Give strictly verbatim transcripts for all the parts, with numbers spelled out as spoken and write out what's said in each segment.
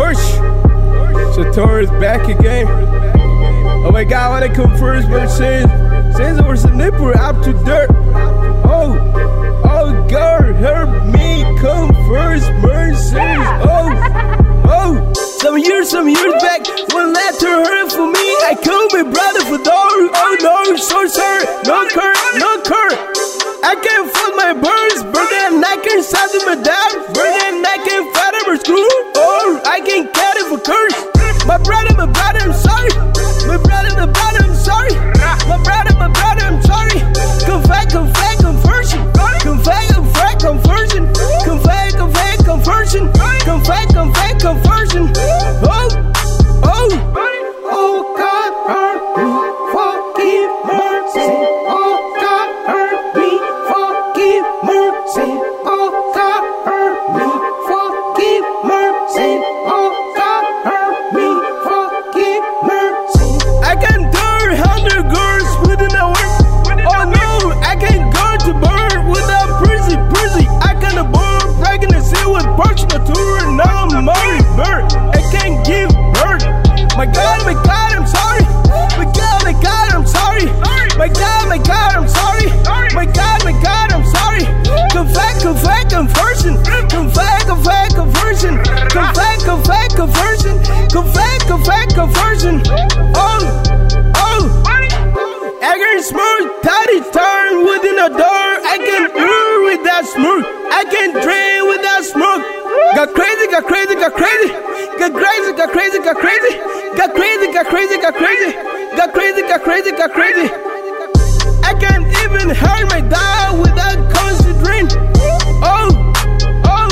Push. Sator is back again. Oh my god, when I come first, versus since I was a nipper up to dirt. Oh, oh girl, help me come first, mercy. Oh, oh, some years, some years back, one letter hurt for me. I called my brother for door. Oh no, so sorry, no cur, no cur. I can't find my birds, burn and I can sound my dad, burn and I can find my screw. Oh, I can cut it for curse. My brother, my brother, I'm sorry. My brother, my brother, I'm sorry. My brother, my brother, I'm sorry. Confess, confess, conversion. Confess, confess, conversion. Confess, confess, conversion. Confess, confess, conversion. Oh, oh, oh God, hurt me, forgive mercy. Oh God, hurt me, forgive mercy. Oh God, hurt me, forgive mercy. Oh God, hurt me, forgive mercy. I can dare hundred girls within a week. Oh no, I can go to bird without prison, prison. I can abort pregnancy with personal tour. Now I'm married bird. I can't give birth. My God, my God, I'm sorry. My God, my God, I'm sorry. My God, my God, I'm sorry. My God, my God, I'm sorry. Confess, confess, conversion. Confess, confess, conversion. Confess, confess, conversion. Confess, confess, conversion. Oh, oh. I can smooth, tidy turn within a door. I can rule with that smooth. I can drain with that smoke. Got crazy, got crazy, got crazy. Got crazy, got crazy, got crazy. Got crazy, got crazy, got crazy. Got crazy, got crazy, got crazy. I can't even hurt my dog without considering. Oh, oh.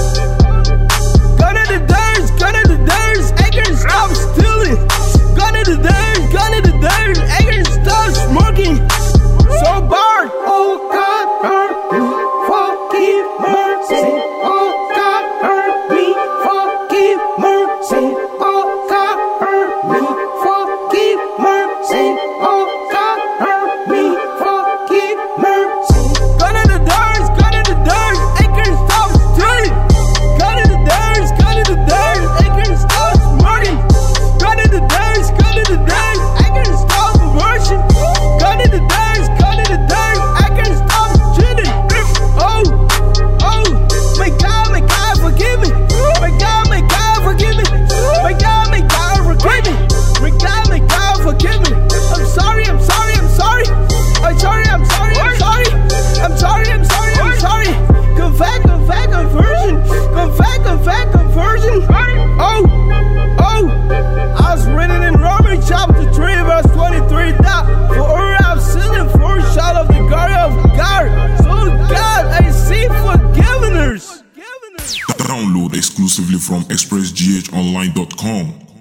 Gone to the doors, gone to the doors. I can't stop stealing. Gone to the doors, gone to the doors. I can't stop smoking. So bored. Oh God, hurt me, forgive mercy. Oh God, hurt me, forgive mercy. Oh God, hurt me, forgive mercy. Oh God, hurt me, forgive mercy. Go to the doors, go to the doors. I can't stop stealing. Go to the doors, go to the doors. I can't stop smoking. Go to the doors, go to the doors. I can't stop abortion. Go to the doors, go to the doors. I can't stop cheating. Oh, oh, my God, my God, forgive me. My God, my God, forgive me. My God, my God, forgive me. My God, my God, forgive me. I'm sorry, I'm sorry, I'm sorry. I'm sorry, I'm sorry, I'm sorry. I'm sorry, I'm sorry, I'm sorry. Confess, confess, conversion. Confess, confess, conversion. Oh, oh. I was reading in Romans chapter three, verse twenty-three. That for all I've sinned and fall short of the glory of God. So God, I seek forgiveness. Download exclusively from express g h online dot com.